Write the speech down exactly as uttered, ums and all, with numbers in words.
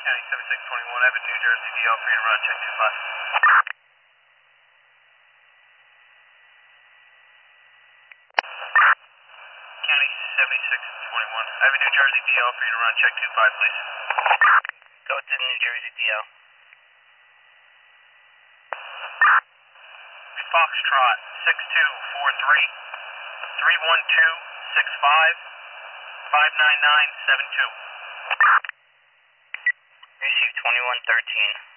County seventy-six twenty-one, I have a New Jersey D L for you to run, check two five. County seventy-six twenty-one, I have a New Jersey D L for you to run, check two five, please. Go to the New Jersey D L. Foxtrot six two four three, three one two six five, five nine nine seven two. Receive twenty-one thirteen.